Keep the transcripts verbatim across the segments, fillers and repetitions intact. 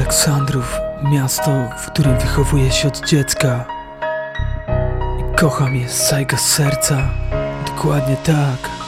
Aleksandrów, miasto, w którym wychowuję się od dziecka i kocham je z całego serca, dokładnie tak.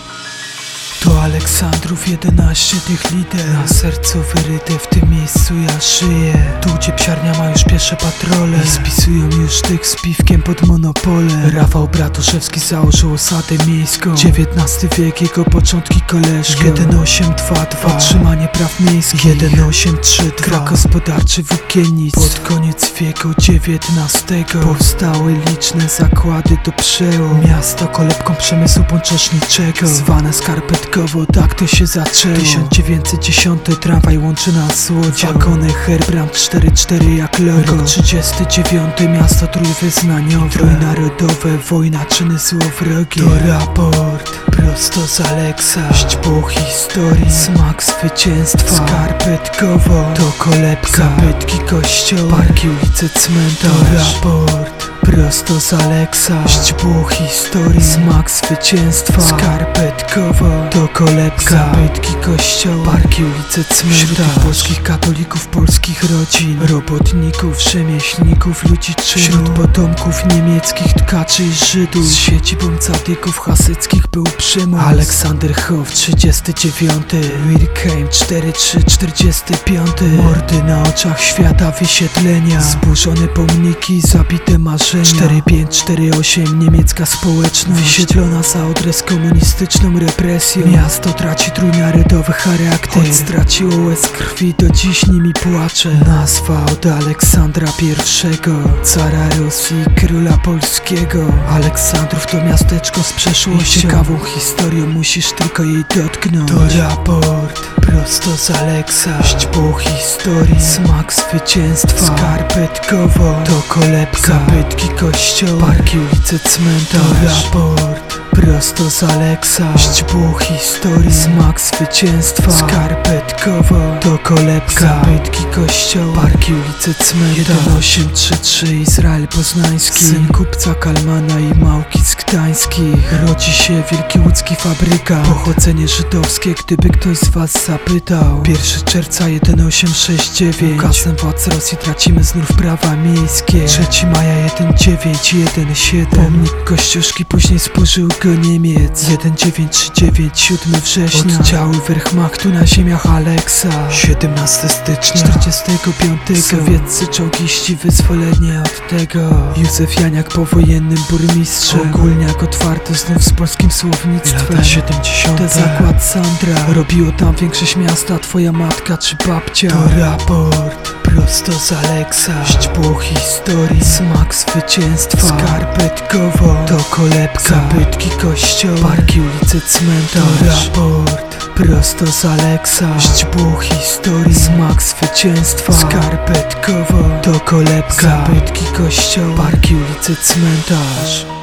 To Aleksandrów jedenaście tych liter, na sercu wyryte, w tym miejscu ja żyję. Tu gdzie psiarnia ma już pierwsze patrole i spisują już tych z piwkiem pod monopole. Rafał Bratuszewski założył osadę miejską, dziewiętnasty wiek, jego początki koleżką. jeden osiem dwa dwa, trzymanie praw miejskich, jeden osiem trzy dwa, gra gospodarczy włókiennic. Pod koniec wieku dziewiętnastego powstały liczne zakłady do przełom. Miasto kolebką przemysłu pączoszniczego, zwane skarpetkowo, tak to się zaczęło. tysiąc dziewięćset dziesiąty, tramwaj łączy nas z Łodzią, wagony Herbrand cztery cztery jak logo. Rok trzydziesty dziewiąty, miasto trójwyznaniowe, trójnarodowe, wojna, czyny złowrogie. To raport prosto z Aleksa, źdźbło historii, smak zwycięstwa. Skarpetkowo to kolebka, zabytki kościoły, parki, ulice, cmentarz. To raport prosto z Aleksa, źdźbło historii, smak zwycięstwa. Skarpetkowo to kolebka, zabytki kościoły, parki, ulice, cmentarz. Wśród tych polskich katolików, polskich rodzin, robotników, rzemieślników, ludzi czynu, wśród potomków niemieckich tkaczy i Żydów, z siedzibą cadyków hasyckich był przymus. Aleksanderhof trzydziesty dziewiąty, Wirkheim cztery trzy czterdziesty piąty, mordy na oczach świata, wysiedlenia, zburzone pomniki, zabite marzenia. cztery pięć cztery osiem, niemiecka społeczność wysiedlona za adres komunistyczną represją. Miasto traci trójnarodowy charakter, choć straciło łez krwi, do dziś nimi płacze. Nazwa od Aleksandra pierwszego, cara Rosji, króla polskiego. Aleksandrów to miasteczko z przeszłością, ciekawą historią, musisz tylko jej dotknąć. To raport prosto z Aleksa, źdźbło historii, smak zwycięstwa. Skarpetkowo to kolebka, zabytki kościoły, parki, ulice, cmentarz. To raport prosto z Aleksa, źdźbło historii, smak zwycięstwa. Skarpetkowo to kolebka, zabytki kościoły, parki, ulice, cmentarz. jeden osiem trzy trzy, Izrael Poznański, syn kupca Kalmana i Małki z Gdańskich. Rodzi się wielki łódzki fabrykant, pochodzenie żydowskie, gdyby ktoś z was zapytał. pierwszego czerwca jeden osiem sześć dziewięć, ukazem władz Rosji tracimy znów prawa miejskie. trzeciego maja jeden dziewięć jeden siedem, pomnik Kościuszki, później spłożył go Niemiec. jeden dziewięć trzy dziewięć, siódmego września, oddziały Wehrmachtu na ziemiach Aleksa. siedemnastego stycznia czterdziestego piątego, sowieccy czołgiści, wyzwolenie od tego. Józef Janiak powojennym burmistrzem, ogólniak otwarty znów z polskim słownictwem. Lata siedemdziesiąte, to zakład Sandra, robiło tam większość miasta, twoja matka czy babcia. To raport prosto z Aleksa, źdźbło historii, smak zwycięstwa. Skarpetkowo to kolebka, zabytki kościoły, parki, ulice, cmentarz. To raport prosto z Aleksa, źdźbło historii, smak zwycięstwa. Skarpetkowo to kolebka, zabytki kościoły, parki, ulice, cmentarz.